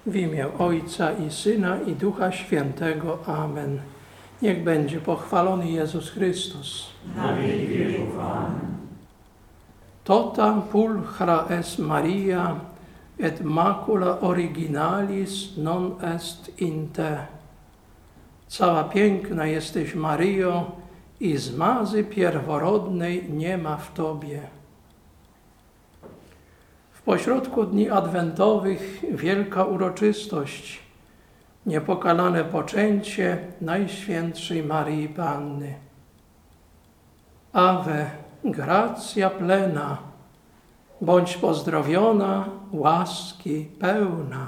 W imię Ojca i Syna i Ducha Świętego. Amen. Niech będzie pochwalony Jezus Chrystus. Na wieki wieków. Amen. Totam pulchra es Maria, et macula originalis non est in te. Cała piękna jesteś, Maryjo, i zmazy pierworodnej nie ma w Tobie. W pośrodku dni adwentowych wielka uroczystość, niepokalane poczęcie Najświętszej Maryi Panny. Ave, gratia plena, bądź pozdrowiona, łaski pełna.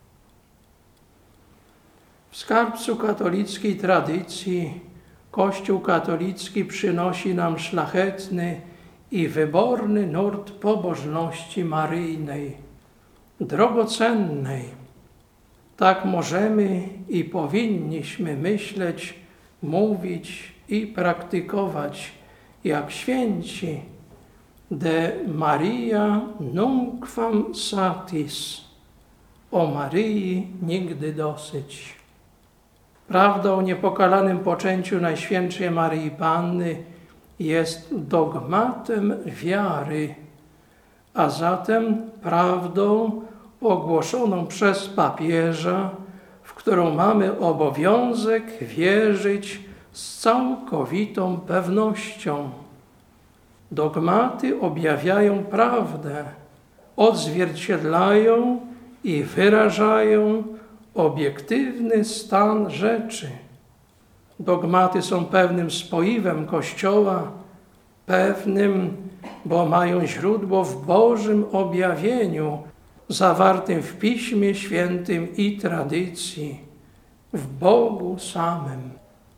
W skarbcu katolickiej tradycji Kościół katolicki przynosi nam szlachetny i wyborny nurt pobożności maryjnej, drogocennej. Tak możemy i powinniśmy myśleć, mówić i praktykować, jak święci. De Maria nunquam satis. O Maryi nigdy dosyć. Prawda o niepokalanym poczęciu Najświętszej Maryi Panny jest dogmatem wiary, a zatem prawdą ogłoszoną przez papieża, w którą mamy obowiązek wierzyć z całkowitą pewnością. Dogmaty objawiają prawdę, odzwierciedlają i wyrażają obiektywny stan rzeczy. Dogmaty są pewnym spoiwem Kościoła, pewnym, bo mają źródło w Bożym objawieniu, zawartym w Piśmie Świętym i tradycji, w Bogu samym.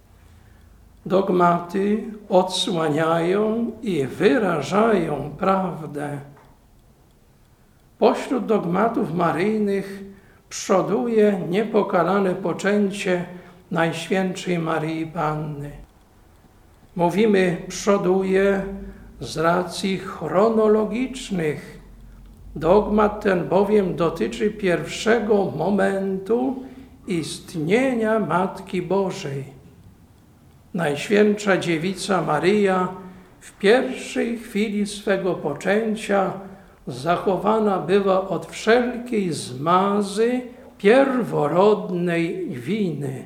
Dogmaty odsłaniają i wyrażają prawdę. Pośród dogmatów maryjnych przoduje niepokalane poczęcie Najświętszej Maryi Panny. Mówimy przoduje z racji chronologicznych. Dogmat ten bowiem dotyczy pierwszego momentu istnienia Matki Bożej. Najświętsza Dziewica Maryja w pierwszej chwili swego poczęcia zachowana była od wszelkiej zmazy pierworodnej winy.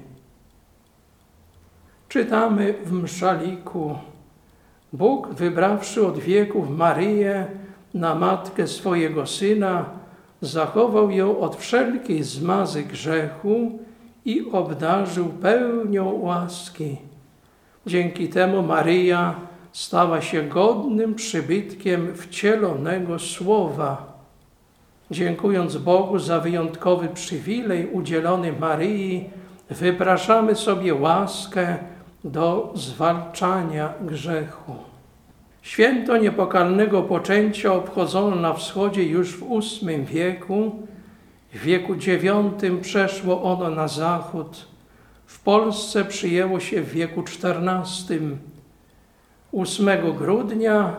Czytamy w mszaliku: Bóg, wybrawszy od wieków Maryję na matkę swojego Syna, zachował ją od wszelkiej zmazy grzechu i obdarzył pełnią łaski. Dzięki temu Maryja stała się godnym przybytkiem wcielonego Słowa. Dziękując Bogu za wyjątkowy przywilej udzielony Maryi, wypraszamy sobie łaskę do zwalczania grzechu. Święto niepokalnego poczęcia obchodzono na wschodzie już w VIII wieku. W wieku IX przeszło ono na zachód. W Polsce przyjęło się w wieku XIV. 8 grudnia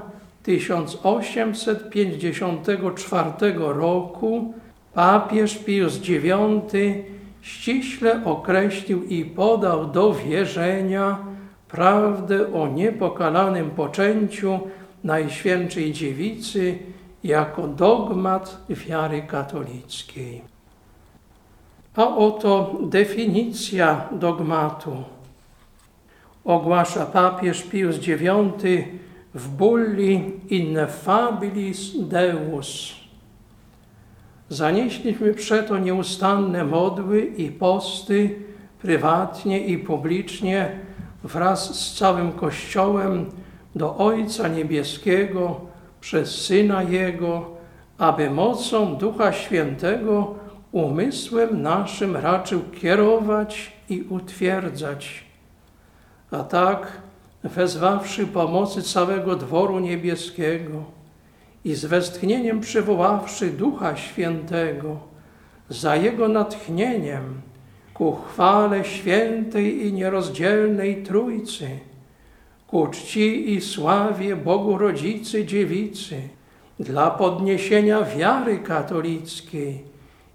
1854 roku papież Pius IX ściśle określił i podał do wierzenia prawdę o niepokalanym poczęciu Najświętszej Dziewicy jako dogmat wiary katolickiej. A oto definicja dogmatu. Ogłasza papież Pius IX w bulli Ineffabilis Deus. Zanieśliśmy przeto nieustanne modły i posty prywatnie i publicznie wraz z całym Kościołem do Ojca Niebieskiego przez Syna Jego, aby mocą Ducha Świętego umysłem naszym raczył kierować i utwierdzać. A tak, wezwawszy pomocy całego dworu niebieskiego i z westchnieniem przywoławszy Ducha Świętego, za Jego natchnieniem ku chwale świętej i nierozdzielnej Trójcy, ku czci i sławie Bogu Rodzicy Dziewicy, dla podniesienia wiary katolickiej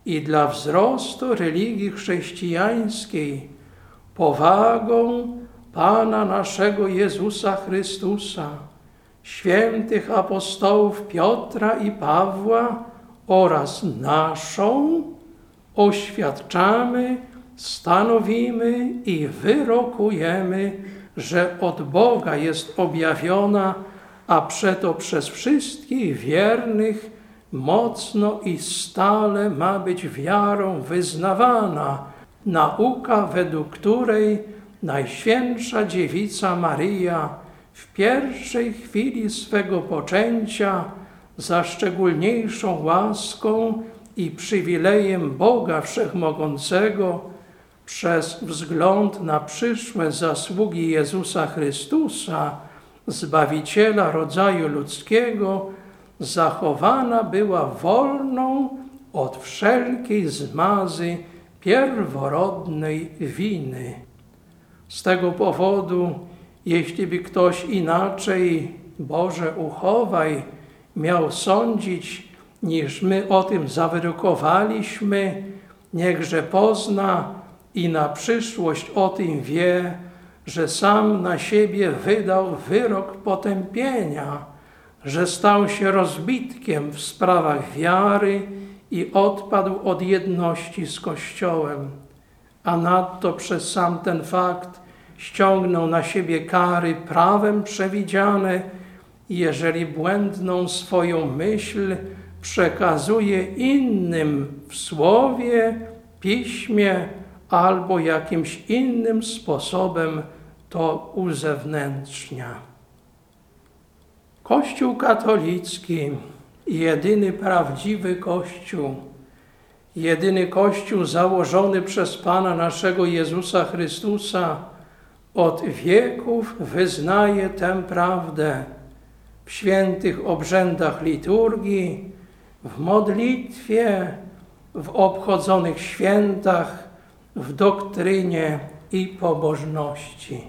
i dla wzrostu religii chrześcijańskiej powagą Pana naszego Jezusa Chrystusa, świętych apostołów Piotra i Pawła oraz naszą oświadczamy, stanowimy i wyrokujemy, że od Boga jest objawiona, a przeto przez wszystkich wiernych mocno i stale ma być wiarą wyznawana nauka, według której Najświętsza Dziewica Maryja w pierwszej chwili swego poczęcia za szczególniejszą łaską i przywilejem Boga Wszechmogącego przez wzgląd na przyszłe zasługi Jezusa Chrystusa, Zbawiciela rodzaju ludzkiego, zachowana była wolną od wszelkiej zmazy pierworodnej winy. Z tego powodu, jeśli by ktoś inaczej, Boże uchowaj, miał sądzić, niż my o tym zawyrokowaliśmy, niechże pozna i na przyszłość o tym wie, że sam na siebie wydał wyrok potępienia, że stał się rozbitkiem w sprawach wiary i odpadł od jedności z Kościołem, a nadto przez sam ten fakt ściągnął na siebie kary prawem przewidziane, jeżeli błędną swoją myśl przekazuje innym w słowie, piśmie albo jakimś innym sposobem to uzewnętrznia. Kościół katolicki, jedyny prawdziwy Kościół, jedyny Kościół założony przez Pana naszego Jezusa Chrystusa, od wieków wyznaje tę prawdę w świętych obrzędach liturgii, w modlitwie, w obchodzonych świętach, w doktrynie i pobożności.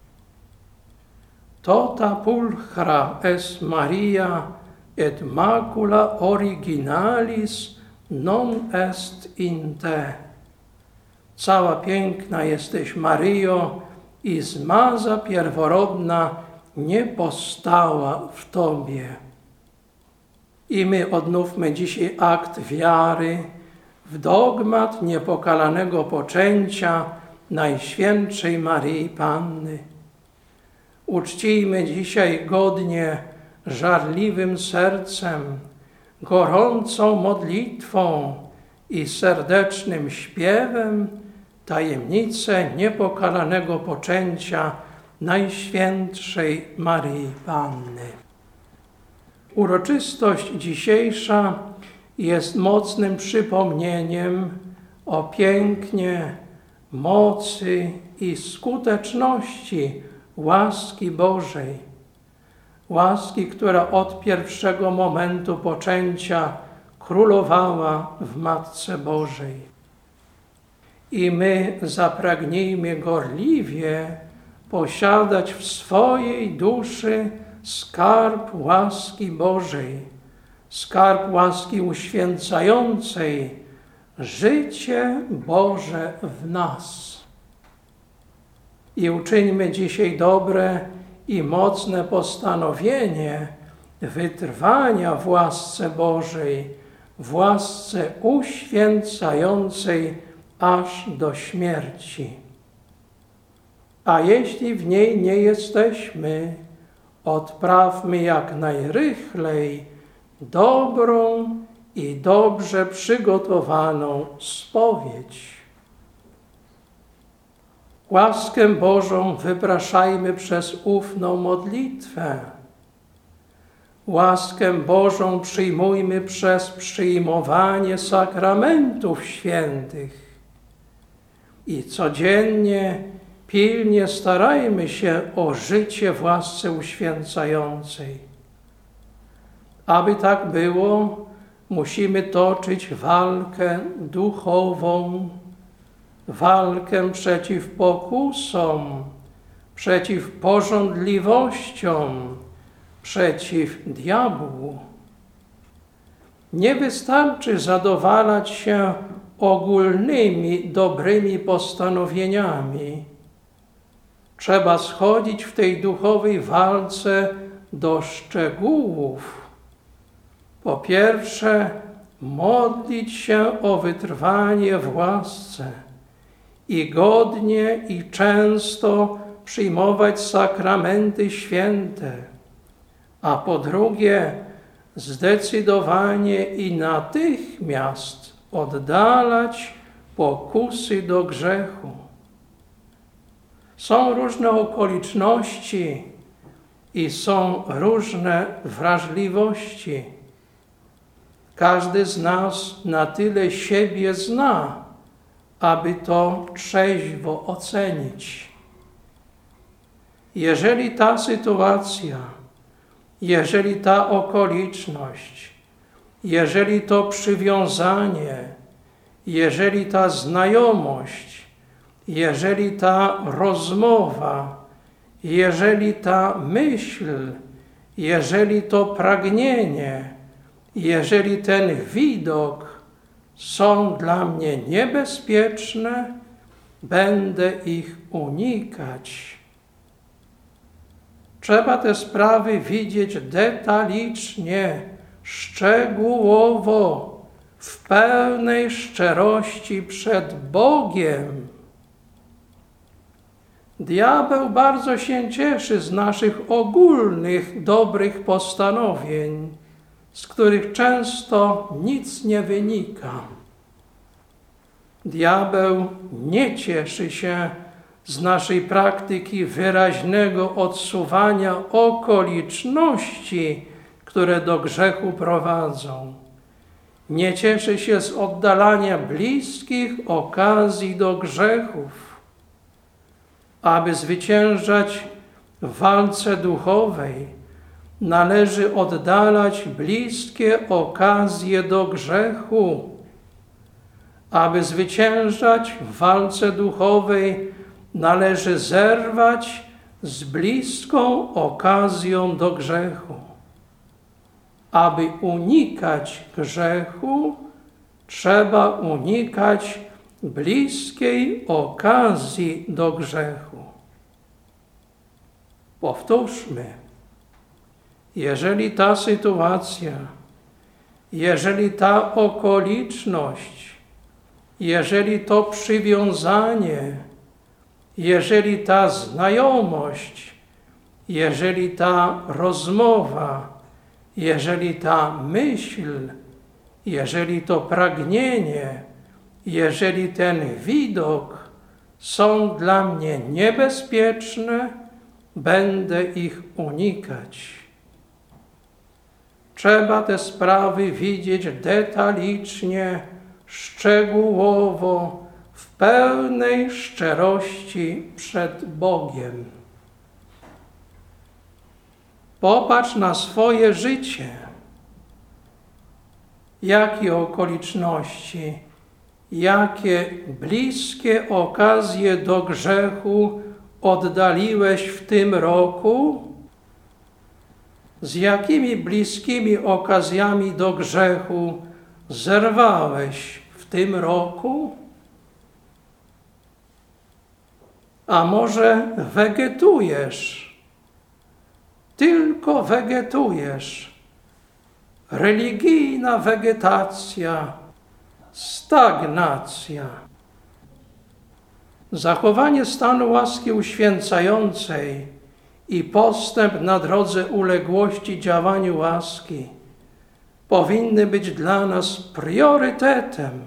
Tota pulchra est Maria et macula originalis non est in te. Cała piękna jesteś, Maryjo, i zmaza pierworodna nie powstała w Tobie. I my odnówmy dzisiaj akt wiary w dogmat niepokalanego poczęcia Najświętszej Maryi Panny. Uczcijmy dzisiaj godnie, żarliwym sercem, gorącą modlitwą i serdecznym śpiewem tajemnicę niepokalanego poczęcia Najświętszej Maryi Panny. Uroczystość dzisiejsza jest mocnym przypomnieniem o pięknie, mocy i skuteczności łaski Bożej. Łaski, która od pierwszego momentu poczęcia królowała w Matce Bożej. I my zapragnijmy gorliwie posiadać w swojej duszy skarb łaski Bożej, skarb łaski uświęcającej, życie Boże w nas. I uczyńmy dzisiaj dobre i mocne postanowienie wytrwania w łasce Bożej, w łasce uświęcającej aż do śmierci. A jeśli w niej nie jesteśmy, odprawmy jak najrychlej dobrą i dobrze przygotowaną spowiedź. Łaskę Bożą wypraszajmy przez ufną modlitwę. Łaskę Bożą przyjmujmy przez przyjmowanie sakramentów świętych. I codziennie, pilnie starajmy się o życie w łasce uświęcającej. Aby tak było, musimy toczyć walkę duchową, walkę przeciw pokusom, przeciw pożądliwościom, przeciw diabłu. Nie wystarczy zadowalać się ogólnymi, dobrymi postanowieniami. Trzeba schodzić w tej duchowej walce do szczegółów. Po pierwsze, modlić się o wytrwanie w łasce i godnie i często przyjmować sakramenty święte, a po drugie, zdecydowanie i natychmiast oddalać pokusy do grzechu. Są różne okoliczności i są różne wrażliwości. Każdy z nas na tyle siebie zna, aby to trzeźwo ocenić. Jeżeli ta sytuacja, jeżeli ta okoliczność, jeżeli to przywiązanie, jeżeli ta znajomość, jeżeli ta rozmowa, jeżeli ta myśl, jeżeli to pragnienie, jeżeli ten widok są dla mnie niebezpieczne, będę ich unikać. Trzeba te sprawy widzieć detalicznie, szczegółowo, w pełnej szczerości przed Bogiem. Diabeł bardzo się cieszy z naszych ogólnych, dobrych postanowień, z których często nic nie wynika. Diabeł nie cieszy się z naszej praktyki wyraźnego odsuwania okoliczności, które do grzechu prowadzą. Nie cieszy się z oddalania bliskich okazji do grzechów. Aby zwyciężać w walce duchowej, należy oddalać bliskie okazje do grzechu. Aby zwyciężać w walce duchowej, należy zerwać z bliską okazją do grzechu. Aby unikać grzechu, trzeba unikać bliskiej okazji do grzechu. Powtórzmy, jeżeli ta sytuacja, jeżeli ta okoliczność, jeżeli to przywiązanie, jeżeli ta znajomość, jeżeli ta rozmowa, jeżeli ta myśl, jeżeli to pragnienie, jeżeli ten widok są dla mnie niebezpieczne, będę ich unikać. Trzeba te sprawy widzieć detalicznie, szczegółowo, w pełnej szczerości przed Bogiem. Popatrz na swoje życie. Jakie okoliczności, jakie bliskie okazje do grzechu oddaliłeś w tym roku? Z jakimi bliskimi okazjami do grzechu zerwałeś w tym roku? A może wegetujesz? Tylko wegetujesz. Religijna wegetacja, stagnacja. Zachowanie stanu łaski uświęcającej i postęp na drodze uległości działaniu łaski powinny być dla nas priorytetem.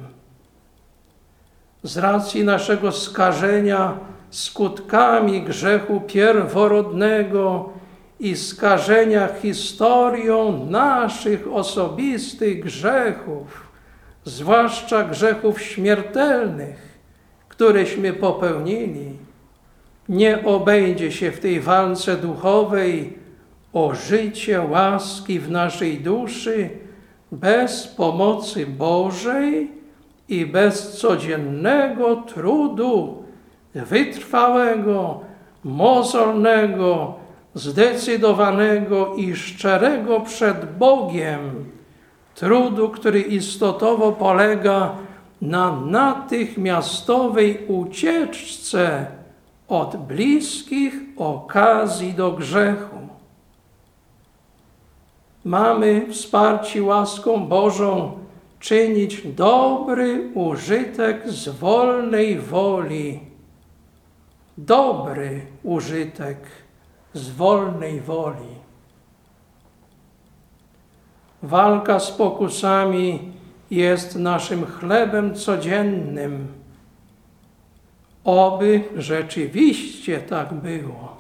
Z racji naszego skażenia skutkami grzechu pierworodnego i skażenia historią naszych osobistych grzechów, zwłaszcza grzechów śmiertelnych, któreśmy popełnili, nie obejdzie się w tej walce duchowej o życie łaski w naszej duszy bez pomocy Bożej i bez codziennego trudu, wytrwałego, mozolnego, zdecydowanego i szczerego przed Bogiem, trudu, który istotowo polega na natychmiastowej ucieczce od bliskich okazji do grzechu. Mamy wsparci łaską Bożą czynić dobry użytek z wolnej woli. Dobry użytek z wolnej woli. Walka z pokusami jest naszym chlebem codziennym. Oby rzeczywiście tak było.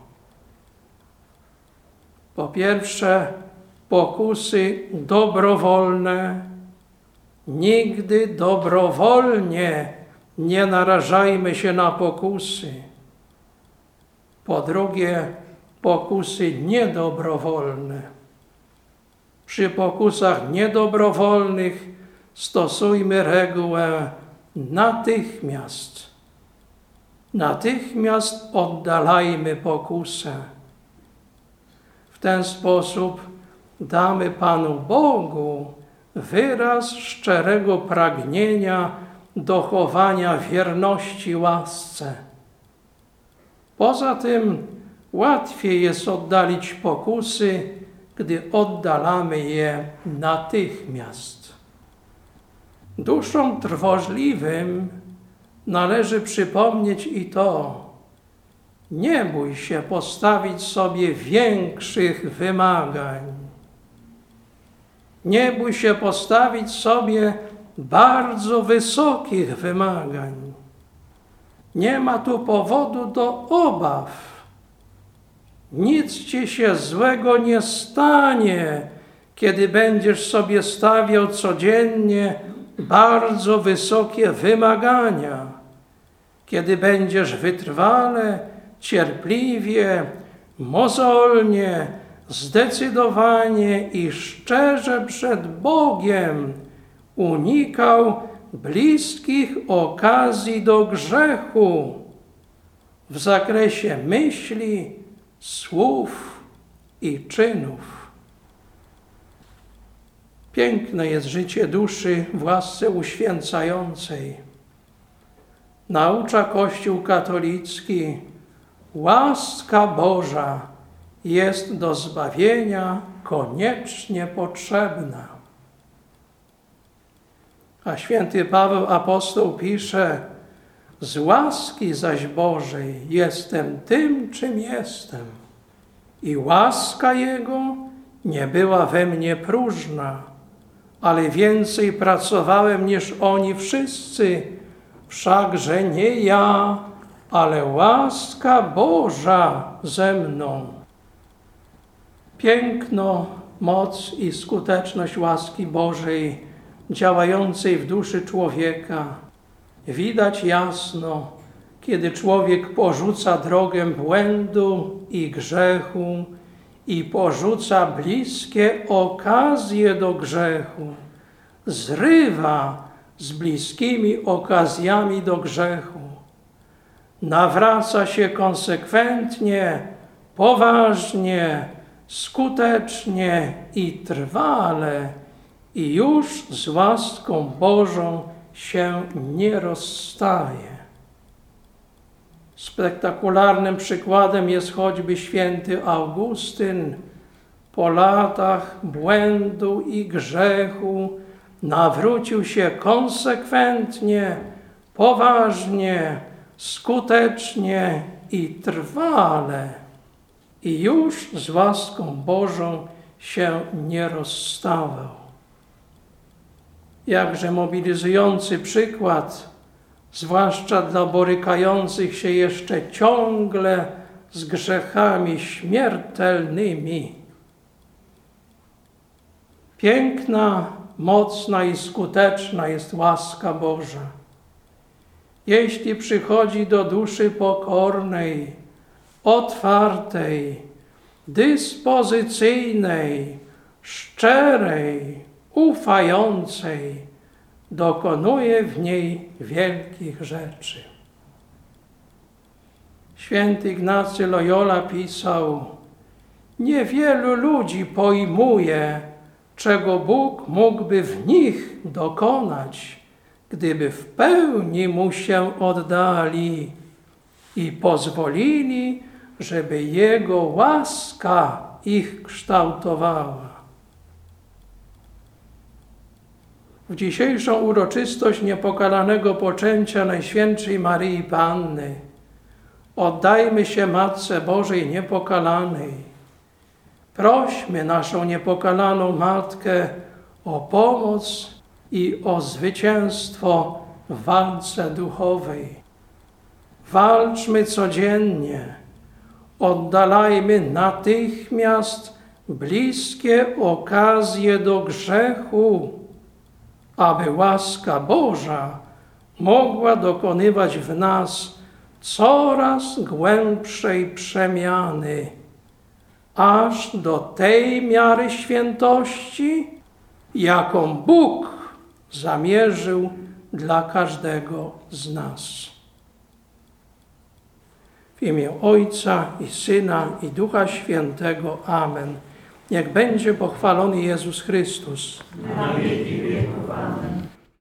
Po pierwsze, pokusy dobrowolne. Nigdy dobrowolnie nie narażajmy się na pokusy. Po drugie, pokusy niedobrowolne. Przy pokusach niedobrowolnych stosujmy regułę natychmiast. Natychmiast oddalajmy pokusę. W ten sposób damy Panu Bogu wyraz szczerego pragnienia dochowania wierności łasce. Poza tym łatwiej jest oddalić pokusy, gdy oddalamy je natychmiast. Duszom trwożliwym należy przypomnieć i to: nie bój się postawić sobie większych wymagań. Nie bój się postawić sobie bardzo wysokich wymagań. Nie ma tu powodu do obaw. Nic ci się złego nie stanie, kiedy będziesz sobie stawiał codziennie bardzo wysokie wymagania, kiedy będziesz wytrwale, cierpliwie, mozolnie, zdecydowanie i szczerze przed Bogiem unikał bliskich okazji do grzechu w zakresie myśli, słów i czynów. Piękne jest życie duszy w łasce uświęcającej. Naucza Kościół katolicki: łaska Boża jest do zbawienia koniecznie potrzebna. A święty Paweł apostoł pisze: z łaski zaś Bożej jestem tym, czym jestem. I łaska Jego nie była we mnie próżna, ale więcej pracowałem niż oni wszyscy, wszakże nie ja, ale łaska Boża ze mną. Piękno, moc i skuteczność łaski Bożej działającej w duszy człowieka widać jasno, kiedy człowiek porzuca drogę błędu i grzechu i porzuca bliskie okazje do grzechu, zrywa z bliskimi okazjami do grzechu, nawraca się konsekwentnie, poważnie, skutecznie i trwale i już z łaską Bożą się nie rozstaje. Spektakularnym przykładem jest choćby święty Augustyn. Po latach błędu i grzechu nawrócił się konsekwentnie, poważnie, skutecznie i trwale i już z łaską Bożą się nie rozstawał. Jakże mobilizujący przykład, zwłaszcza dla borykających się jeszcze ciągle z grzechami śmiertelnymi. Piękna, mocna i skuteczna jest łaska Boża. Jeśli przychodzi do duszy pokornej, otwartej, dyspozycyjnej, szczerej, ufającej, dokonuje w niej wielkich rzeczy. Święty Ignacy Loyola pisał: niewielu ludzi pojmuje, czego Bóg mógłby w nich dokonać, gdyby w pełni Mu się oddali i pozwolili, żeby Jego łaska ich kształtowała. W dzisiejszą uroczystość niepokalanego poczęcia Najświętszej Maryi Panny oddajmy się Matce Bożej Niepokalanej. Prośmy naszą niepokalaną Matkę o pomoc i o zwycięstwo w walce duchowej. Walczmy codziennie, oddalajmy natychmiast bliskie okazje do grzechu, aby łaska Boża mogła dokonywać w nas coraz głębszej przemiany, aż do tej miary świętości, jaką Bóg zamierzył dla każdego z nas. W imię Ojca i Syna i Ducha Świętego. Amen. Niech będzie pochwalony Jezus Chrystus. Na wieki